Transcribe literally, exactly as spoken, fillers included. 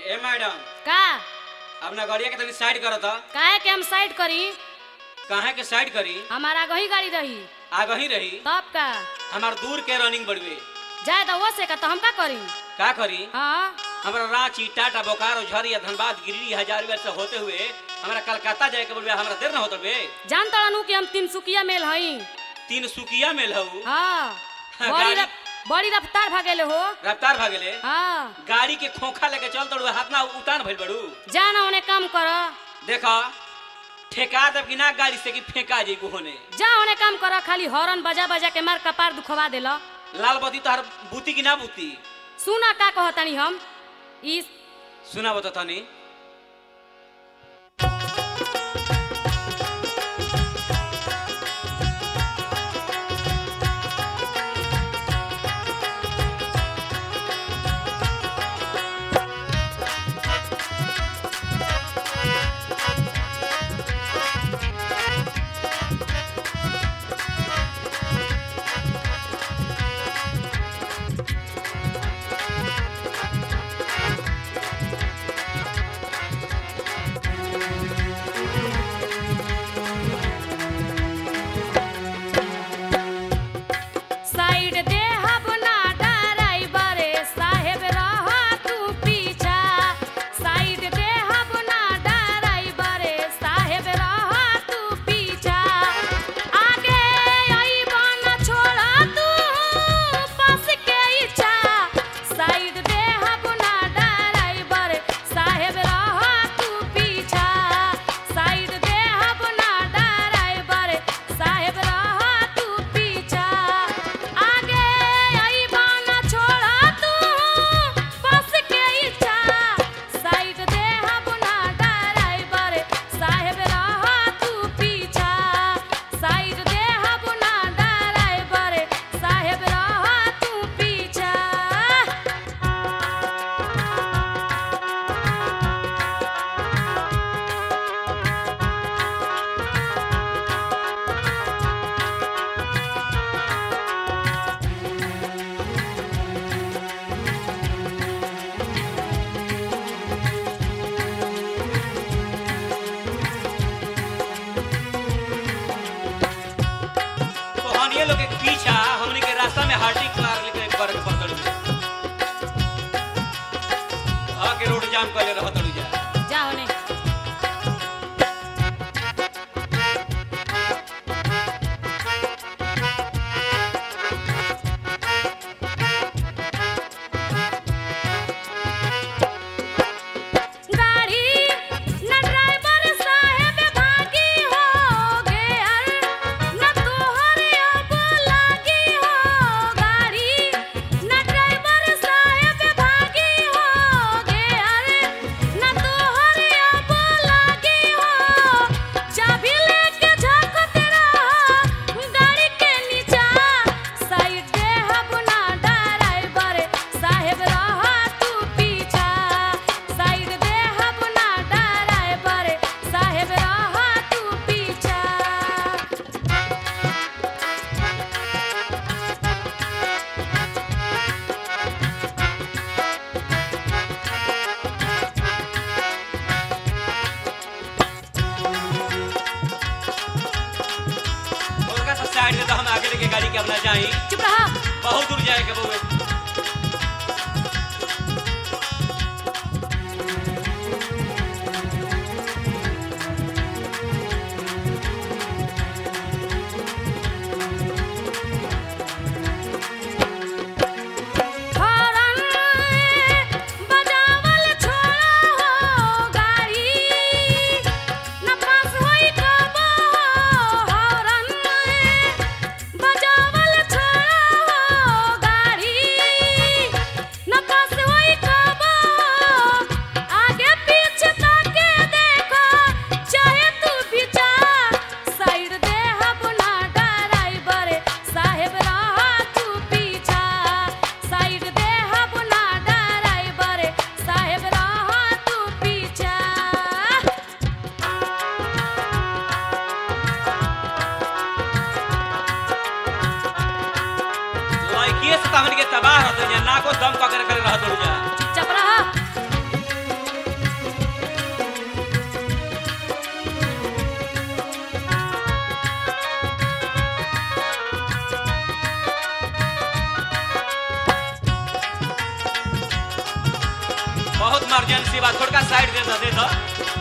ए madam का अपना गाड़िया के तनी साइड करो तो। काहे के हम साइड करी? काहे के साइड करी? हमारा आगे ही गाड़ी रही। आगे ही रही तब का हमार दूर के रनिंग बढ़वे जाए तो वो से का तो हम का करी? का करी? हाँ हमारा रांची टाटा बोकारो झरिया धनबाद गिरिडीह हजारीबाग से होते हुए हमारा कलकत्ता जाए के बोलबे हमरा देर न होत बे। जान तड़नू कि हम तिनसुकिया मेल हई। तीन सुकिया मेल हऊ। हाँ बड़ी गाड़ी- रफ, बड़ी रफ्तार भागेले हो। रफ्तार भागेले। हाँ गाड़ी के खोखा लेके चल तड़ू हाथ ना उतान भइल बड़ू। जाना उन्हें काम कर। देखा ठेका दब कि ना गाड़ी से कि फेंका जेगू होने। जा उन्हें काम कर, खाली हॉर्न बजा बजा के मार कपार दुखवा देला। लाल बत्ती तोहर बूती कि ना बूती? सुना का कहतानी हम ई सुना बता तनी। साइड दे हब ना ड्राइवर साहेब रहा तू पीछा। साइड दे हब ना ड्राइवर साहेब रहा तू पीछा। आगे आई बना छोड़ा तू पास के इच्छा। साइड दे हब ना ड्राइवर साहेब रहा तू पीछा। साइड दे हब ना ड्राइवर साहेब रहा तू पीछा। आगे आई बाना छोड़ा तू बस के इच्छा। साइड दे हब ना ड्राइवर साहेब रहा तू पीछा। साइड दे हब ना ड्राइवर साहेब रहा तू पीछा। तोहनिए लोग के पीछा हमनी के रास्ता में हार्टिंग मार लेके कर के पकड़ू। आके रोड जाम कर ले रह तड़ू जा। जा होने गाड़ी न ड्राइवर साहेब भागी हो गेर न तोहर अब लागी हो। गाड़ी न ड्राइवर साहेब भागी हो गेर न तोहर अब लागी हो। चाबी लेके झपकत रहा गाड़ी के नीचा। साइड दे हब ना ड्राइवर साहेब रहा तू पीछा। साइड दे हब ना ड्राइवर साहेब रहा तू पीछा। और का साइड में तो हम आगे लेके गाड़ी के अपना जाई। चुप रहा। बहुत दूर जाए के बउए। हॉर्न बजावल छोड़ा हो गाड़ी न पास होई कबो। हॉर्न बजावल छोड़ा हो गाड़ी इमरजेंसी बा थोड़ा साइड दे दे दे दो